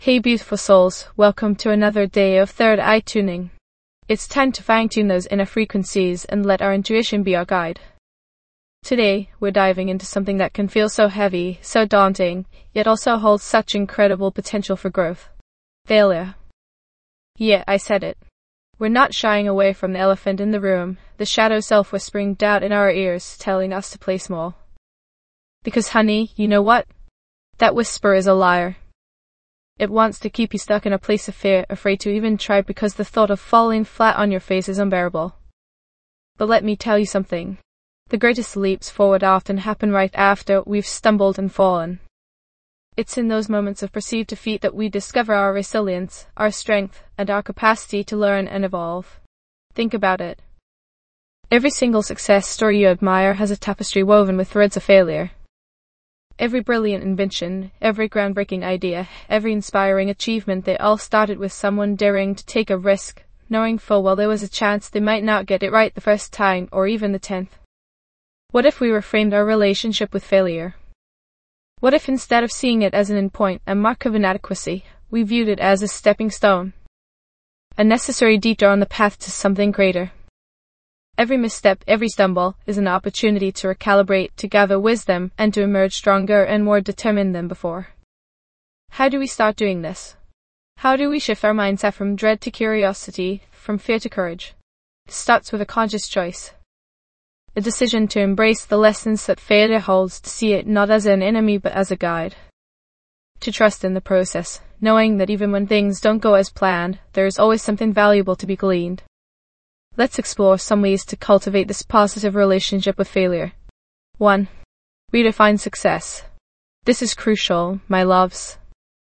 Hey beautiful souls, welcome to another day of third eye tuning. It's time to fine-tune those inner frequencies and let our intuition be our guide. Today, we're diving into something that can feel so heavy, so daunting, yet also holds such incredible potential for growth. Failure. Yeah, I said it. We're not shying away from the elephant in the room, the shadow self whispering doubt in our ears, telling us to play small. Because honey, you know what? That whisper is a liar. It wants to keep you stuck in a place of fear, afraid to even try because the thought of falling flat on your face is unbearable. But let me tell you something. The greatest leaps forward often happen right after we've stumbled and fallen. It's in those moments of perceived defeat that we discover our resilience, our strength, and our capacity to learn and evolve. Think about it. Every single success story you admire has a tapestry woven with threads of failure. Every brilliant invention, every groundbreaking idea, every inspiring achievement, they all started with someone daring to take a risk, knowing full well there was a chance they might not get it right the first time or even the 10th. What if we reframed our relationship with failure? What if instead of seeing it as an endpoint, a mark of inadequacy, we viewed it as a stepping stone? A necessary detour on the path to something greater. Every misstep, every stumble, is an opportunity to recalibrate, to gather wisdom, and to emerge stronger and more determined than before. How do we start doing this? How do we shift our mindset from dread to curiosity, from fear to courage? It starts with a conscious choice. A decision to embrace the lessons that failure holds, to see it not as an enemy but as a guide. To trust in the process, knowing that even when things don't go as planned, there is always something valuable to be gleaned. Let's explore some ways to cultivate this positive relationship with failure. 1. Redefine success. This is crucial, my loves.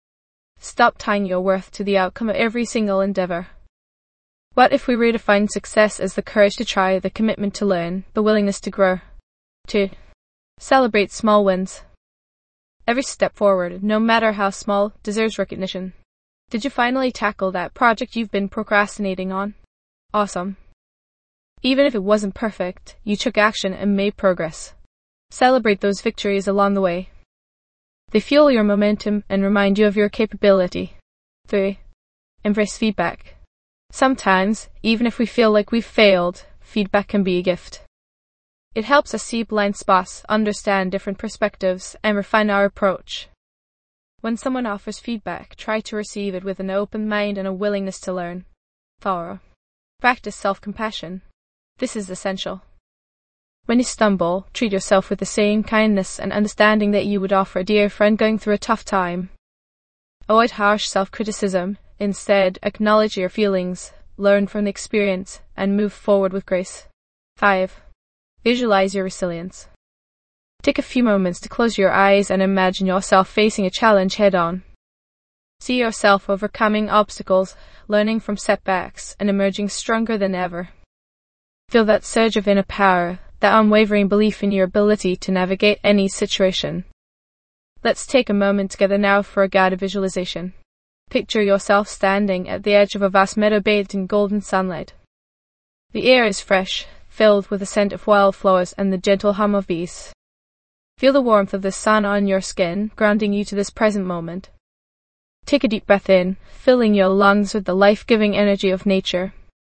Stop tying your worth to the outcome of every single endeavor. What if we redefine success as the courage to try, the commitment to learn, the willingness to grow? 2. Celebrate small wins. Every step forward, no matter how small, deserves recognition. Did you finally tackle that project you've been procrastinating on? Awesome. Even if it wasn't perfect, you took action and made progress. Celebrate those victories along the way. They fuel your momentum and remind you of your capability. 3. Embrace feedback. Sometimes, even if we feel like we've failed, feedback can be a gift. It helps us see blind spots, understand different perspectives, and refine our approach. When someone offers feedback, try to receive it with an open mind and a willingness to learn. 4. Practice self-compassion. This is essential. When you stumble, treat yourself with the same kindness and understanding that you would offer a dear friend going through a tough time. Avoid harsh self-criticism. Instead, acknowledge your feelings, learn from the experience, and move forward with grace. 5. Visualize your resilience. Take a few moments to close your eyes and imagine yourself facing a challenge head-on. See yourself overcoming obstacles, learning from setbacks, and emerging stronger than ever. Feel that surge of inner power, that unwavering belief in your ability to navigate any situation. Let's take a moment together now for a guided visualization. Picture yourself standing at the edge of a vast meadow bathed in golden sunlight. The air is fresh, filled with the scent of wildflowers and the gentle hum of bees. Feel the warmth of the sun on your skin, grounding you to this present moment. Take a deep breath in, filling your lungs with the life-giving energy of nature.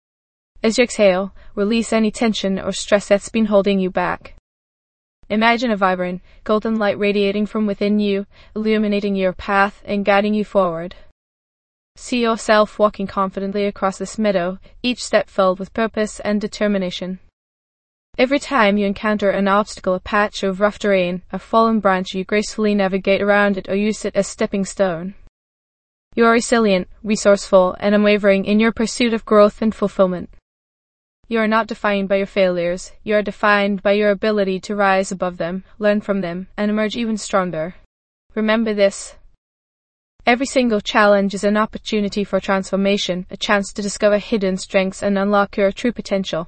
As you exhale, release any tension or stress that's been holding you back. Imagine a vibrant, golden light radiating from within you, illuminating your path and guiding you forward. See yourself walking confidently across this meadow, each step filled with purpose and determination. Every time you encounter an obstacle, a patch of rough terrain, a fallen branch, you gracefully navigate around it or use it as stepping stone. You are resilient, resourceful, and unwavering in your pursuit of growth and fulfillment. You are not defined by your failures, you are defined by your ability to rise above them, learn from them, and emerge even stronger. Remember this. Every single challenge is an opportunity for transformation, a chance to discover hidden strengths and unlock your true potential.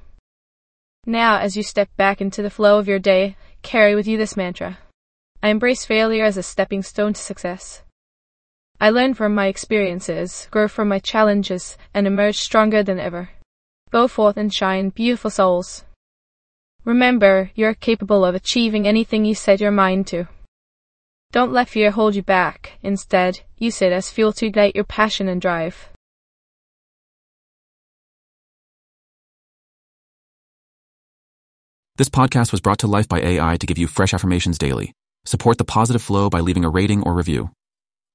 Now, as you step back into the flow of your day, carry with you this mantra. I embrace failure as a stepping stone to success. I learn from my experiences, grow from my challenges, and emerge stronger than ever. Go forth and shine, beautiful souls. Remember, you're capable of achieving anything you set your mind to. Don't let fear hold you back. Instead, use it as fuel to ignite your passion and drive. This podcast was brought to life by AI to give you fresh affirmations daily. Support the positive flow by leaving a rating or review.